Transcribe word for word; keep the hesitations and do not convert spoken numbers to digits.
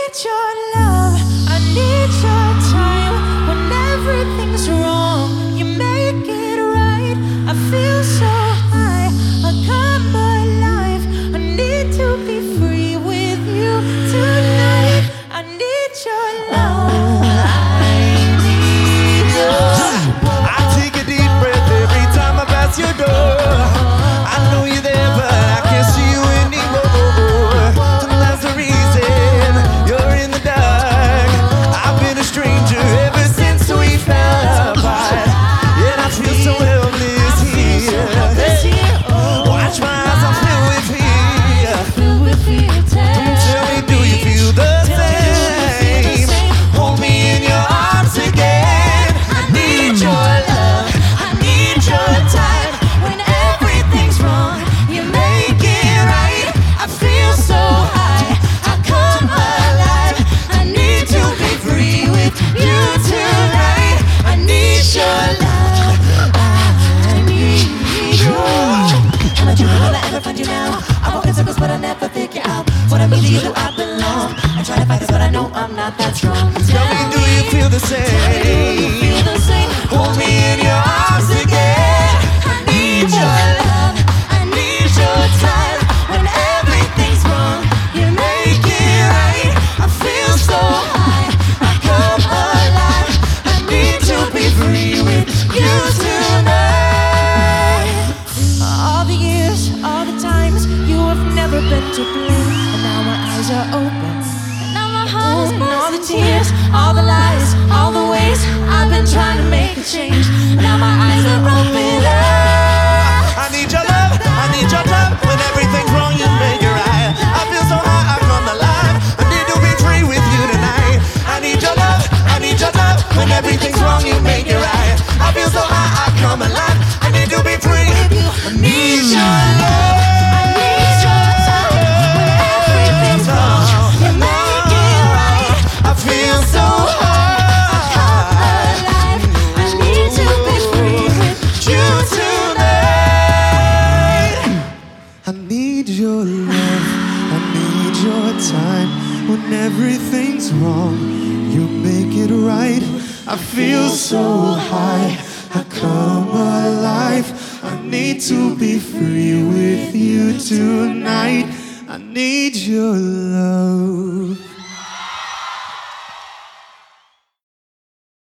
need your love, I need your time. When everything's wrong, you make it right. I feel so high, I come alive. I need to be free with you tonight. I need your love, I need your love. I take a deep breath every time I pass your door. I know you're there, but I can't see you anymore. And that's the reason you're in the dark. I've been a stranger ever since we fell apart, and I feel so helpless here. Watch my eyes, I'm filled with fear. Tell me, do you feel the same? Hold me in your arms again. I need your love, I need your time. When everything's wrong, you make it right. I feel so high, I come alive. I need to be free with you tonight. I need your love, I need your love. Am I dreaming? Will I ever find you now? I walk in circles, but I never figure out what I mean to you. Do I belong? I try to fight this, but I know I'm not that strong. tell me, do you feel the same? Do you feel the same? Hold me in your arms again. I need your love, I need your time. When everything's wrong, you make it right. I feel so high, I come alive. I need to be free with you tonight. All the years, all the times, you have never been to blame. And now my eyes are open, and now my heart is busting. All the tears, all the lies, all the ways I've been trying to make a change. Now my eyes are open. I need your love, I need your love. When everything's wrong, you make it right. I feel so high, I come alive. I need to be free with you tonight. I need your love, I need your love. When everything's wrong, you make it right. I feel so high, I come alive. I need to be free. I need your love. I need your time. When everything's wrong, you make it right. I feel so high. Come alive. I need to be free with you tonight. I need your love, I need your time. When everything's wrong, you make it right. I feel so high, I come alive. I need to be free with you tonight. I need your love.